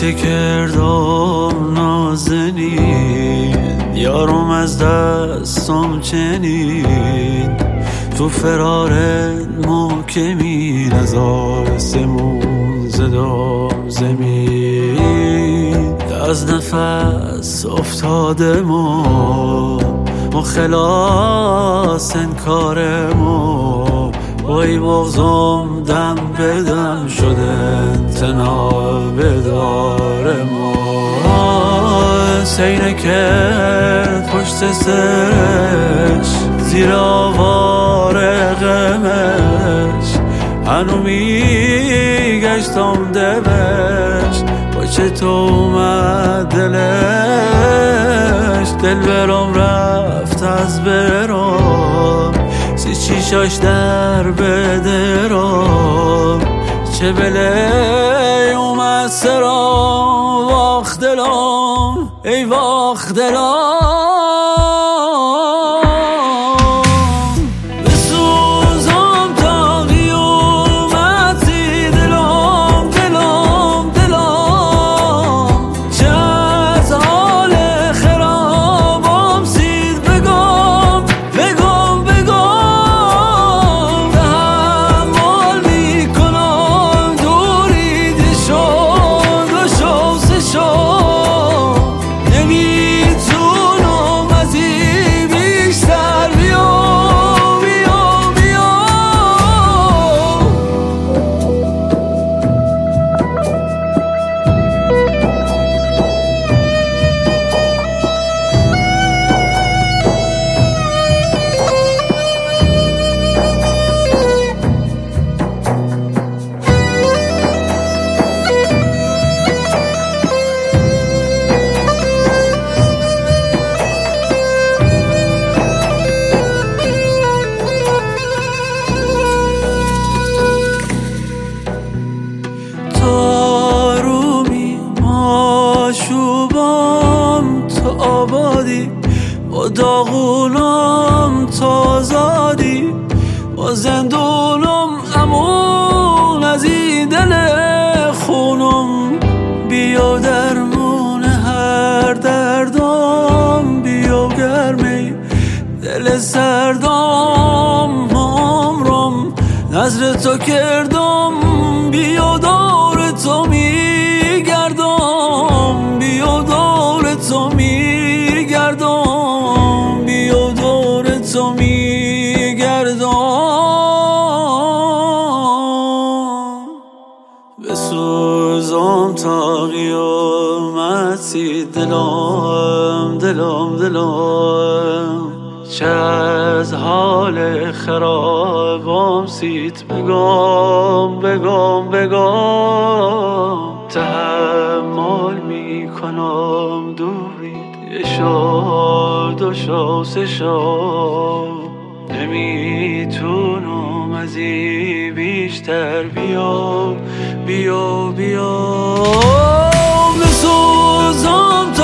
چه کردم نازنین، یارم از دستم چنین. تو فرارت محکمین، از آسمون زدم زمین. از نفس افتاده ما خلاص انکارمو، وای مغزم دم بدم شده تناب دارمو. سینه کرد پشت سرش زیر آوار غمش، هنو میگشتم دمش با چه تو اومد دلش. دل برام رفت از برام، سی چیشاش در بدرام. چه بله اومد سرام، واخ دلام ای واخ دلام. با داغونم تا آزادی، با زندونم امون از این دل خونم. بیا درمون هر دردم، بیا گرمی دل سردم عمرم. نظر تو کردم بیا دور تو میگردم، بیا دور تو میگردم، بیا دور تو میگردم. بسوزم تا قیامتی دلم دلم دلم. چه از حال خرابم سیت بگم بگم بگم. تحمل میکنم دورید، یه شو دو شو سه شو. نمیتونم از این بیشتر بیا بیا بیا. بسوزم